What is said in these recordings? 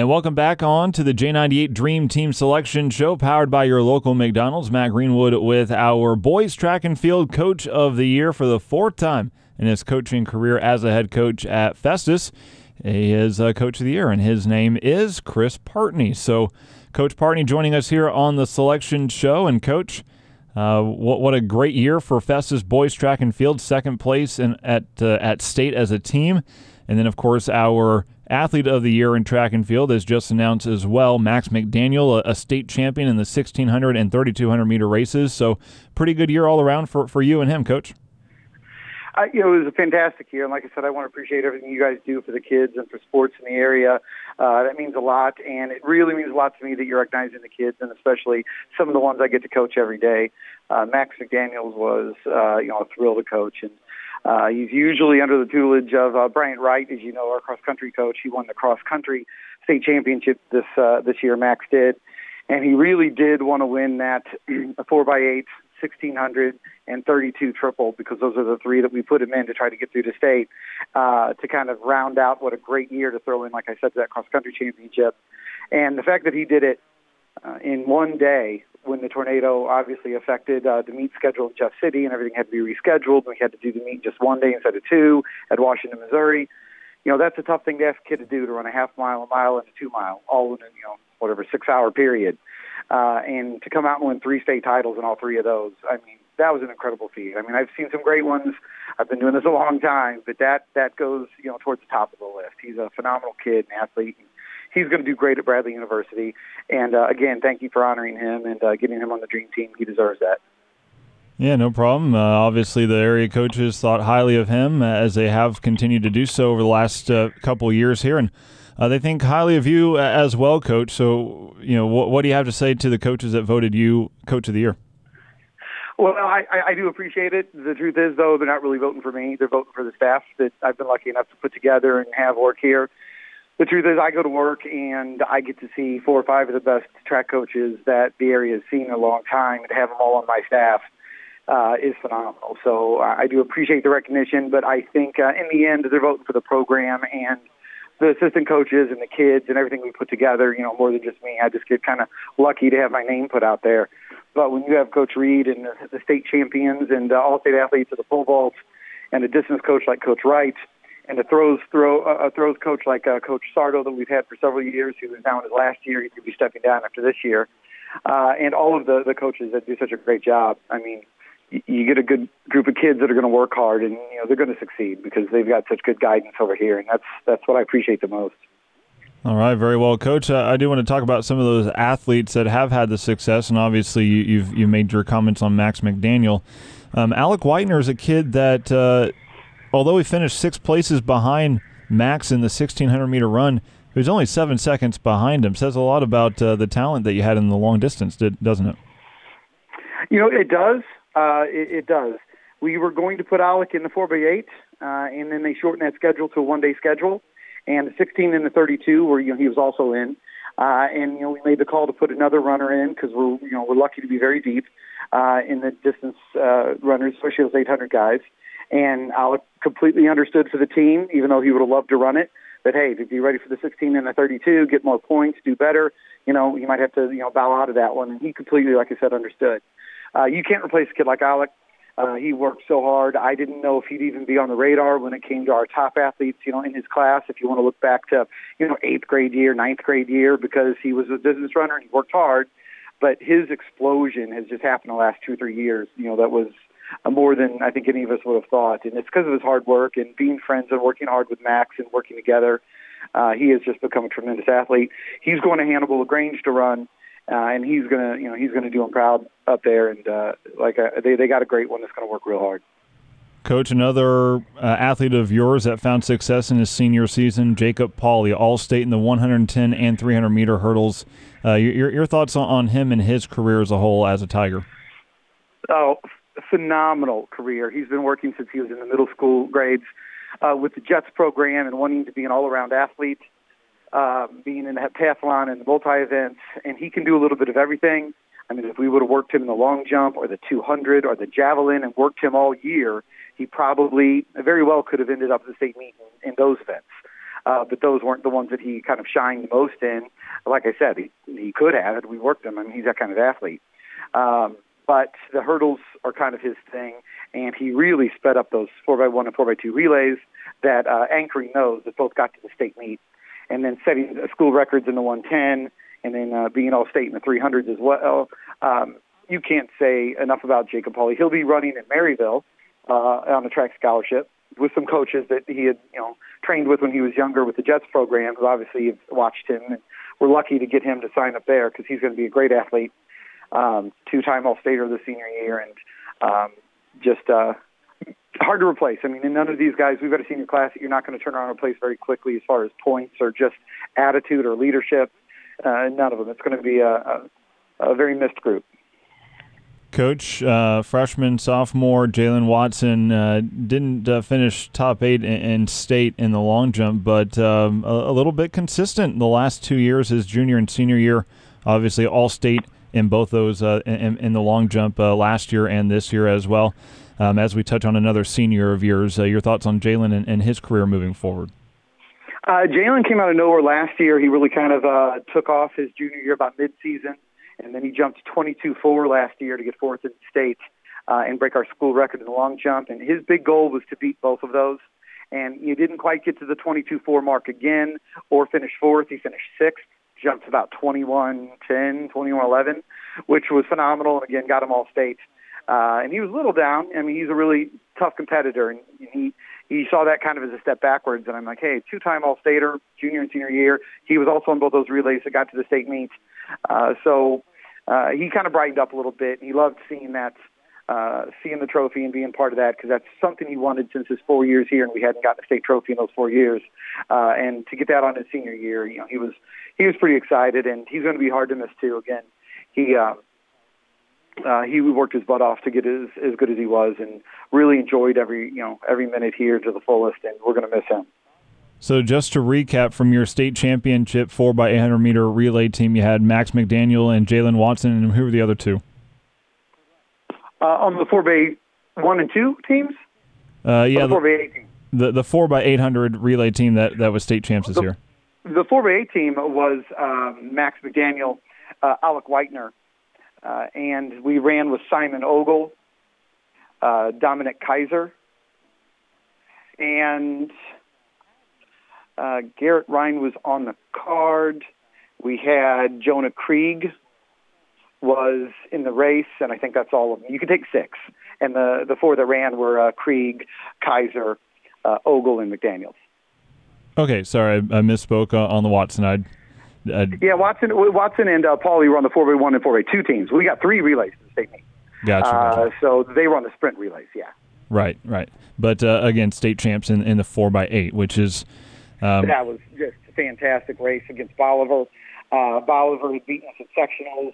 And welcome back on to the J98 Dream Team Selection Show, powered by your local McDonald's. Matt Greenwood with our boys track and field coach of the year for the fourth time in his coaching career as a head coach at Festus. He is coach of the year, and his name is Chris Partney. So, Coach Partney joining us here on the Selection Show. And, Coach, what a great year for Festus boys track and field, second place at state as a team. And then, of course, our Athlete of the Year in track and field is just announced as well. Max McDaniel, a state champion in the 1,600 and 3,200 meter races. So pretty good year all around for you and him, Coach. It was a fantastic year. And like I said, I want to appreciate everything you guys do for the kids and for sports in the area. That means a lot. And it really means a lot to me that you're recognizing the kids, and especially some of the ones I get to coach every day. Max McDaniels was, a thrill to coach. And he's usually under the tutelage of Bryant Wright, as you know, our cross-country coach. He won the cross-country state championship this year, Max did. And he really did want to win that 4x8, 1,600, and 32 triple, because those are the three that we put him in to try to get through the state, to kind of round out what a great year to throw in, like I said, to that cross-country championship. And the fact that he did it in one day, when the tornado obviously affected the meet schedule in Jeff City, and everything had to be rescheduled. We had to do the meet just one day instead of two at Washington, Missouri. That's a tough thing to ask a kid to do, to run a half mile, a mile, and a 2 mile, all in a 6-hour period. And to come out and win 3 state titles in all 3 of those, I mean, that was an incredible feat. I mean, I've seen some great ones. I've been doing this a long time, but that goes, towards the top of the list. He's a phenomenal kid and athlete. He's going to do great at Bradley University. And, again, thank you for honoring him and getting him on the Dream Team. He deserves that. Yeah, no problem. Obviously, the area coaches thought highly of him, as they have continued to do so over the last couple of years here. And they think highly of you as well, Coach. So, what do you have to say to the coaches that voted you Coach of the Year? Well, I do appreciate it. The truth is, though, they're not really voting for me. They're voting for the staff that I've been lucky enough to put together and have work here. The truth is, I go to work and I get to see 4 or 5 of the best track coaches that the area has seen in a long time, and to have them all on my staff is phenomenal. So I do appreciate the recognition, but I think in the end, they're voting for the program and the assistant coaches and the kids and everything we put together, more than just me. I just get kind of lucky to have my name put out there. But when you have Coach Reed and the state champions and all-state athletes of the pole vault, and a distance coach like Coach Wright, and a throws coach like Coach Sardo that we've had for several years, who is now in his last year, he's going to be stepping down after this year, and all of the coaches that do such a great job. I mean, you get a good group of kids that are going to work hard, and they're going to succeed because they've got such good guidance over here, and that's what I appreciate the most. All right, very well, Coach. I do want to talk about some of those athletes that have had the success, and obviously you made your comments on Max McDaniel. Alec Whitener is a kid that, although he finished 6 places behind Max in the 1,600-meter run, he was only 7 seconds behind him. Says a lot about the talent that you had in the long distance, doesn't it? It does. It does. We were going to put Alec in the 4x8, and then they shortened that schedule to a one-day schedule. And the 16 and the 32, where he was also in, and we made the call to put another runner in because we're lucky to be very deep in the distance runners, especially those 800 guys. And Alec completely understood for the team, even though he would have loved to run it, that hey, to be ready for the 16 and the 32, get more points, do better, you might have to bow out of that one. And he completely, like I said, understood. You can't replace a kid like Alec. He worked so hard. I didn't know if he'd even be on the radar when it came to our top athletes, in his class. If you want to look back to, 8th grade year, 9th grade year, because he was a business runner and he worked hard. But his explosion has just happened the last 2 or 3 years. That was more than I think any of us would have thought. And it's because of his hard work and being friends and working hard with Max and working together. He has just become a tremendous athlete. He's going to Hannibal LaGrange to run. And he's gonna do them proud up there, and they got a great one that's going to work real hard. Coach, another athlete of yours that found success in his senior season, Jacob Pauly, All-State in the 110 and 300 meter hurdles. Your thoughts on him and his career as a whole as a Tiger? Oh, phenomenal career. He's been working since he was in the middle school grades with the JETS program and wanting to be an all-around athlete. Being in the heptathlon and the multi-events, and he can do a little bit of everything. I mean, if we would have worked him in the long jump or the 200 or the javelin and worked him all year, he probably very well could have ended up at the state meet in those events. but those weren't the ones that he kind of shined most in. Like I said, he could have it. We worked him. I mean, he's that kind of athlete. But the hurdles are kind of his thing, and he really sped up those 4x1 and 4x2 relays that anchoring those that both got to the state meet, and then setting school records in the 110, and then being all-state in the 300s as well. You can't say enough about Jacob Hawley. He'll be running in Maryville on a track scholarship with some coaches that he had, trained with when he was younger with the Jets program, who obviously have watched him, and we're lucky to get him to sign up there because he's going to be a great athlete. Two-time All-Stater the senior year, and just hard to replace. I mean, in none of these guys, we've got a senior class that you're not going to turn around and replace very quickly as far as points or just attitude or leadership. None of them. It's going to be a very missed group. Coach, freshman, sophomore, Jalen Watson didn't finish top 8 in state in the long jump, but a little bit consistent the last 2 years, his junior and senior year, obviously all-state in both those in the long jump last year and this year as well. As we touch on another senior of yours, your thoughts on Jalen and his career moving forward? Jalen came out of nowhere last year. He really kind of took off his junior year about mid-season. And then he jumped 22.4 last year to get fourth in the state and break our school record in the long jump. And his big goal was to beat both of those. And he didn't quite get to the 22.4 mark again or finish fourth. He finished sixth, jumped about 21.10, 21.11, which was phenomenal. And again, got him all state. And he was a little down. I mean, he's a really tough competitor. And he saw that kind of as a step backwards. And I'm like, hey, two-time All-Stater, junior and senior year. He was also on both those relays that got to the state meets. So he kind of brightened up a little bit. He loved seeing that, seeing the trophy and being part of that because that's something he wanted since his 4 years here, and we hadn't gotten a state trophy in those 4 years. And to get that on his senior year, he was pretty excited, and he's going to be hard to miss too. Again, he worked his butt off to get as good as he was, and really enjoyed every minute here to the fullest. And we're going to miss him. So just to recap from your state championship 4x800 meter relay team, you had Max McDaniel and Jalen Watson, and who were the other two? On the 4x1 and 2 teams? Yeah, the 4x8 team. The 4x800 relay team that was state champs this year. The 4x8 team was Max McDaniel, Alec Whitener, and we ran with Simon Ogle, Dominic Kaiser, and Garrett Ryan was on the card. We had Jonah Krieg was in the race, and I think that's all of them. You can take 6. And the 4 that ran were Krieg, Kaiser, Ogle, and McDaniels. Okay, sorry, I misspoke on the Watson. Yeah, Watson and Paulie were on the 4x1 and 4x2 teams. We got 3 relays in the state meet. Gotcha. So they were on the sprint relays, yeah. Right. But, again, state champs in the 4x8, which is... that was just a fantastic race against Bolivar. Bolivar had beaten us at sectionals.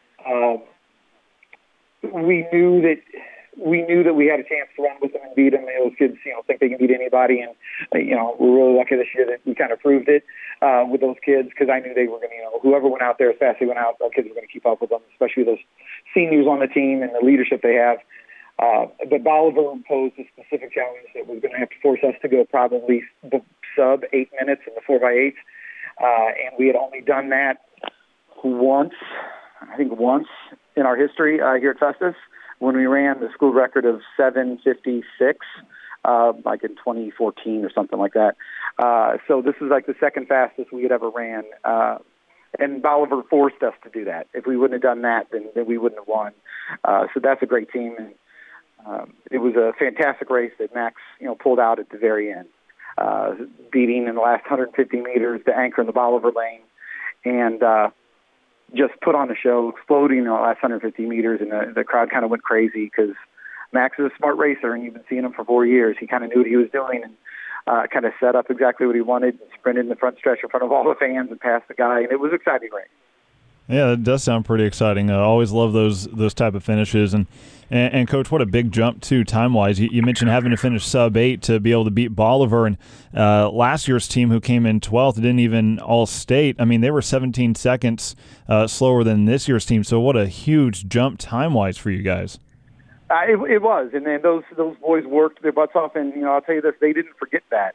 We knew that we had a chance to run with them and beat them. Those kids, think they can beat anybody, and we're really lucky this year that we kind of proved it with those kids because I knew they were going to, whoever went out there as fast as they went out, our kids were going to keep up with them, especially those seniors on the team and the leadership they have. But Bolivar posed a specific challenge that was going to have to force us to go probably sub 8 minutes in the 4x8, and we had only done that once in our history here at Festus when we ran the school record of 7:56, like in 2014 or something like that. So this is like the second fastest we had ever ran, and Bolivar forced us to do that. If we wouldn't have done that, then we wouldn't have won. So that's a great team, and it was a fantastic race that Max, pulled out at the very end, beating in the last 150 meters the anchor in the Bolivar lane, and just put on a show, exploding in the last 150 meters, and the crowd kind of went crazy because Max is a smart racer, and you've been seeing him for 4 years. He kind of knew what he was doing and kind of set up exactly what he wanted and sprinted in the front stretch in front of all the fans and passed the guy, and it was an exciting race. Yeah, it does sound pretty exciting. I always love those type of finishes. And Coach, what a big jump, too, time-wise. You mentioned having to finish sub-8 to be able to beat Bolivar. And last year's team, who came in 12th, didn't even all-state. I mean, they were 17 seconds slower than this year's team. So what a huge jump time-wise for you guys. It was. And then those boys worked their butts off. And, I'll tell you this, they didn't forget that.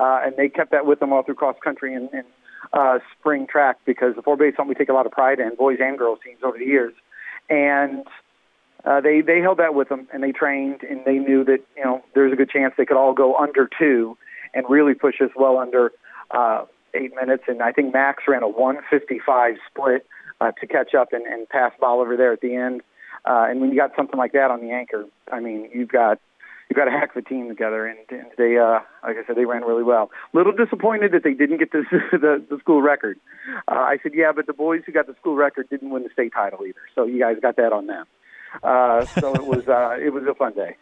and they kept that with them all through cross country and spring track, because the 4-base something we take a lot of pride in, boys and girls teams over the years. And they held that with them, and they trained, and they knew that, there's a good chance they could all go under 2 and really push us well under 8 minutes. And I think Max ran a 155 split to catch up and pass Bolivar there at the end. And when you got something like that on the anchor, I mean, you've got a heck of a team together, and they, like I said, they ran really well. Little disappointed that they didn't get the school record. I said, yeah, but the boys who got the school record didn't win the state title either, so you guys got that on them. So it was a fun day.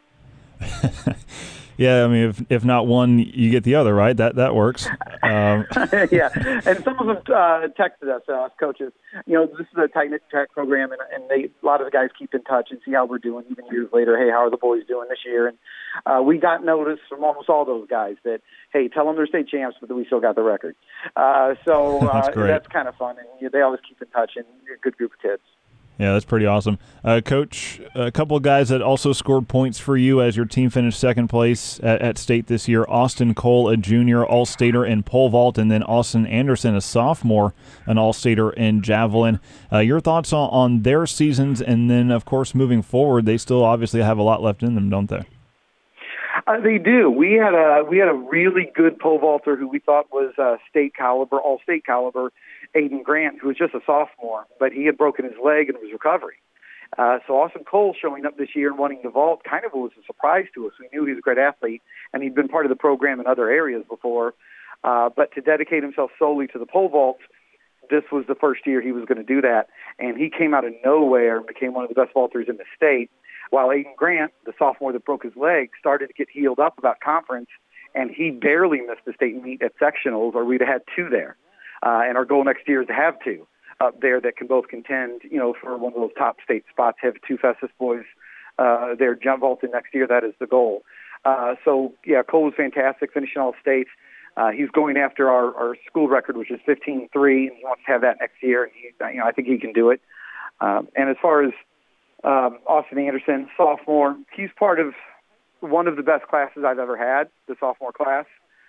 Yeah, I mean, if not one, you get the other, right? That works. Yeah, and some of them texted us, coaches. This is a tight-knit track program, and a lot of the guys keep in touch and see how we're doing even years later. Hey, how are the boys doing this year? And we got notice from almost all those guys that, hey, tell them they're state champs, but that we still got the record. So that's kind of fun, and they always keep in touch, and you're a good group of kids. Yeah, that's pretty awesome. Coach, a couple of guys that also scored points for you as your team finished second place at state this year. Austin Cole, a junior all-stater in pole vault, and then Austin Anderson, a sophomore, an all-stater in javelin. Your thoughts on their seasons, and then, of course, moving forward, they still obviously have a lot left in them, don't they? They do. We had a really good pole vaulter who we thought was state caliber, all-state caliber, Aiden Grant, who was just a sophomore, but he had broken his leg and was recovering. So Austin Cole showing up this year and wanting to vault kind of was a surprise to us. We knew he was a great athlete, and he'd been part of the program in other areas before. But to dedicate himself solely to the pole vault, this was the first year he was going to do that. And he came out of nowhere and became one of the best vaulters in the state, while Aiden Grant, the sophomore that broke his leg, started to get healed up about conference, and he barely missed the state meet at sectionals, or we'd have had 2 there. And our goal next year is to have 2 up there that can both contend, for one of those top state spots, have 2 Festus boys there jump vaulting next year. That is the goal. So, yeah, Cole was fantastic, finishing all states. He's going after our school record, which is 15-3, and he wants to have that next year, and I think he can do it. And as far as Austin Anderson, sophomore, he's part of one of the best classes I've ever had, the sophomore class.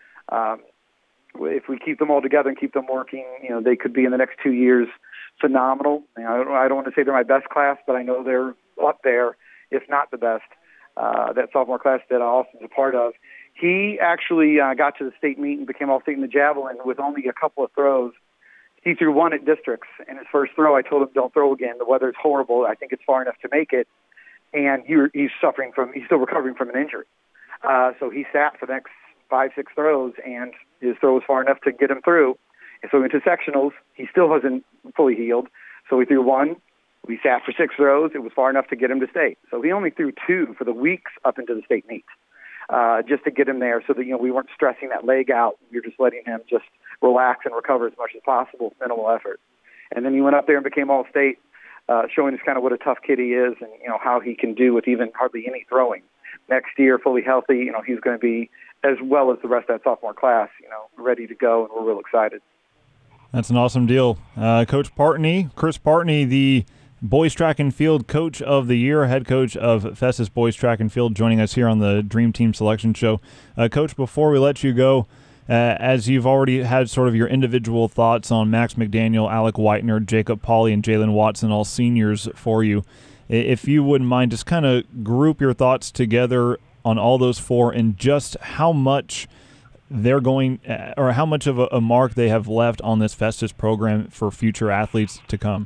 If we keep them all together and keep them working, they could be in the next 2 years phenomenal. I don't want to say they're my best class, but I know they're up there, if not the best, that sophomore class that Austin's a part of. He actually got to the state meet and became all-state in the javelin with only a couple of throws. He threw 1 at districts, and his first throw, I told him, don't throw again. The weather's horrible. I think it's far enough to make it. And he's still recovering from an injury. So he sat for the next 5-6 throws, and his throw was far enough to get him through. And so we went to sectionals. He still wasn't fully healed. So we threw 1. We sat for 6 throws. It was far enough to get him to state. So he only threw 2 for the weeks up into the state meet, just to get him there so that, we weren't stressing that leg out. We were just letting him just relax and recover as much as possible, minimal effort. And then he went up there and became all-state, showing us kind of what a tough kid he is and, how he can do with even hardly any throwing. Next year, fully healthy, he's going to be, as well as the rest of that sophomore class, ready to go, and we're real excited. That's an awesome deal. Coach Partney, Chris Partney, the boys track and field coach of the year, head coach of Festus Boys Track and Field, joining us here on the Dream Team Selection Show. Coach, before we let you go, as you've already had sort of your individual thoughts on Max McDaniel, Alec Whitener, Jacob Pauley, and Jalen Watson, all seniors for you, if you wouldn't mind, just kind of group your thoughts together on all those 4 and just how much they're going, or how much of a mark they have left on this Festus program for future athletes to come.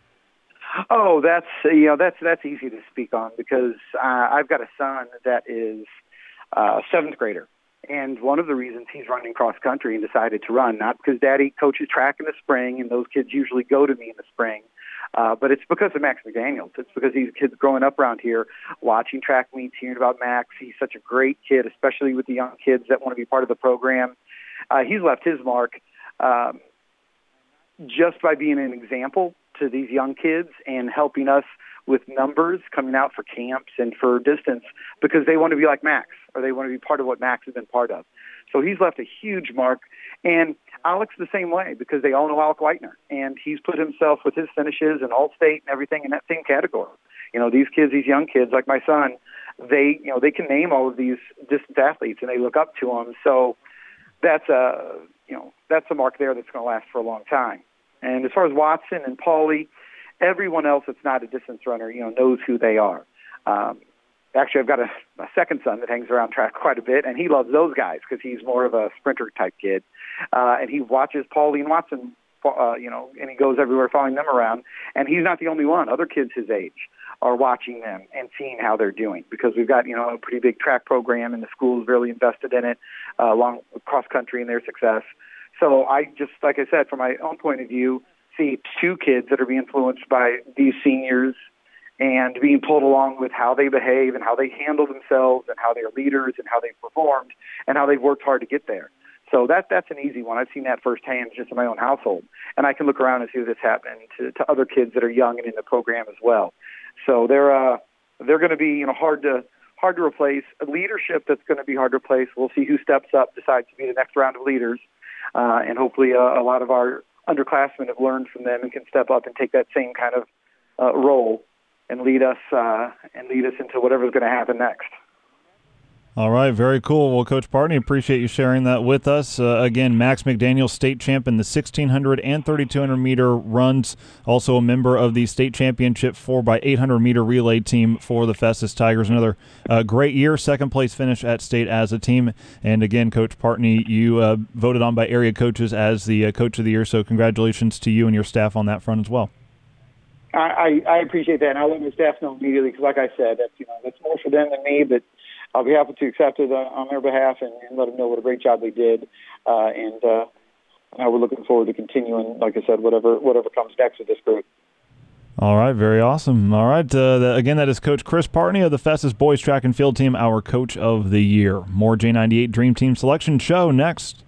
Oh, that's easy to speak on, because I've got a son that is 7th grader. And one of the reasons he's running cross country and decided to run, not because Daddy coaches track in the spring and those kids usually go to me in the spring, but it's because of Max McDaniels. It's because these kids growing up around here, watching track meets, hearing about Max. He's such a great kid, especially with the young kids that want to be part of the program. He's left his mark just by being an example to these young kids and helping us with numbers coming out for camps and for distance, because they want to be like Max, or they want to be part of what Max has been part of. So he's left a huge mark. And Alex the same way, because they all know Alec Whitener, and he's put himself with his finishes and All-State and everything in that same category. These kids, these young kids like my son, they can name all of these distance athletes, and they look up to them. So that's a mark there that's going to last for a long time. And as far as Watson and Paulie, everyone else that's not a distance runner, knows who they are. Actually, I've got a second son that hangs around track quite a bit, and he loves those guys because he's more of a sprinter type kid. And he watches Paulie and Watson, and he goes everywhere following them around. And he's not the only one. Other kids his age are watching them and seeing how they're doing, because we've got, a pretty big track program, and the school's really invested in it, along cross country and their success. So I just, like I said, from my own point of view, see two kids that are being influenced by these seniors and being pulled along with how they behave and how they handle themselves and how they're leaders and how they've performed and how they've worked hard to get there. So that's an easy one. I've seen that firsthand just in my own household. And I can look around and see this happening to other kids that are young and in the program as well. So they're going to be hard to replace. A leadership that's going to be hard to replace. We'll see who steps up, decides to be the next round of leaders. And hopefully a lot of our underclassmen have learned from them and can step up and take that same kind of role and lead us into whatever's going to happen next. All right, very cool. Well, Coach Partney, appreciate you sharing that with us. Again, Max McDaniel, state champ in the 1,600 and 3,200-meter runs, also a member of the state championship 4x800-meter relay team for the Festus Tigers. Another great year, second-place finish at state as a team. And again, Coach Partney, you voted on by area coaches as the Coach of the Year, so congratulations to you and your staff on that front as well. I appreciate that, and I'll let my staff know immediately, because like I said, that's more for them than me, but I'll be happy to accept it on their behalf and let them know what a great job they did. And we're looking forward to continuing, like I said, whatever comes next with this group. All right, very awesome. All right, again, that is Coach Chris Partney of the Festus Boys Track and Field Team, our Coach of the Year. More J98 Dream Team Selection Show next.